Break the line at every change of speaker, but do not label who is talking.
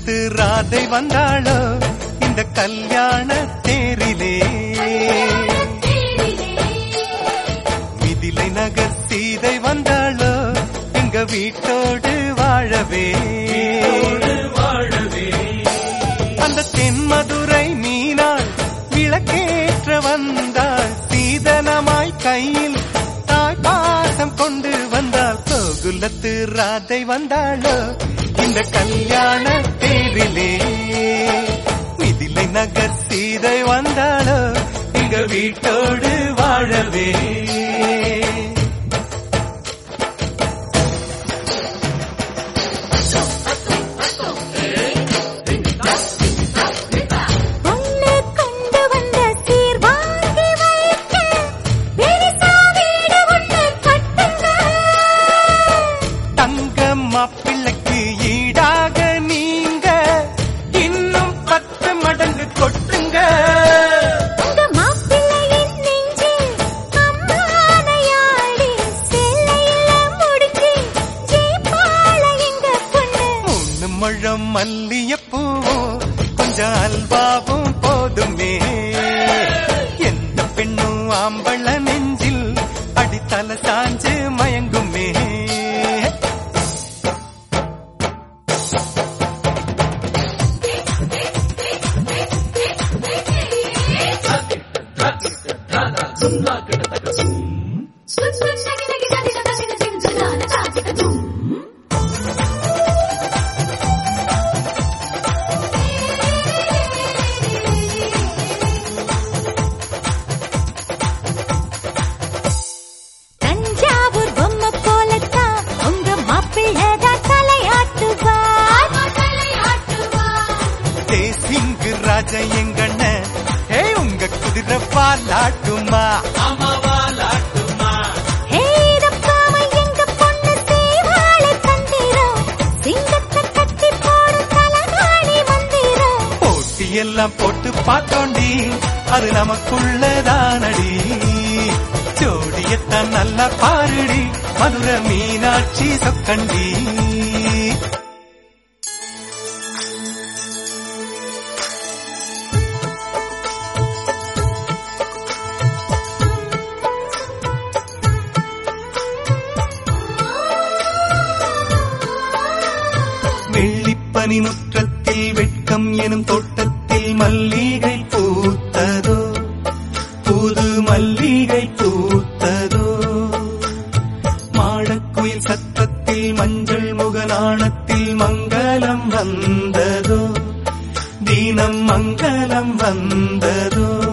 கோகுலத்து ராதை வந்தாளோ இந்த கல்யாண தேரிலே, மிதிலை நகர் சீதை வந்தாளோ எங்க வீட்டோடு வாழவே. அந்த தென்மதுரை மீனாள் விளக்கேற்ற வந்தாள், சீதனமாய் கையில் தாய் பாசம் கொண்டு வந்தாள். கோகுலத்து ராதை வந்தாளோ இந்த கல்யாண தேரிலே, மிதிலை நகர் சீதை வந்தாளோ எங்க வீட்டோடு வாழவே. மாப்பிள்ளைக்கு ஈடாக நீங்க இன்னும் 10 மடங்கு கொட்டுங்க. மூணு முழம் மல்லியப்பூ கொஞ்சம் அல்வாவும் போதுமே, எந்த பெண்ணும் ஆம்பள நெஞ்சில் அடித்தல சாஞ்சு மயங்குமே.
தஞ்சாவூர் பொம்மை போலத்தான் உங்க மாப்பிள்ளதான் தலையாட்டுவா.
தேசிங்கு ராஜா எங்கண்ண உங்க குதிரை பாலாட்டுமா. போட்டியெல்லாம் போட்டு பார்த்தோண்டி அது நமக்குள்ளதானடி, ஜோடியத்தான் நல்லா பாருடி மதுரை மீனாட்சி சொக்கண்டி. வெள்ளிப்பனி முற்றத்தில் வெட்கம் எனும் தோட்டத்தில் மல்லிகை பூத்ததோ, புது மல்லிகை பூத்ததோ. மாடக்குயில் சத்தத்தில் மஞ்சள் முகநாணத்தில் மங்களம் வந்ததோ, தீனம் மங்களம் வந்ததோ.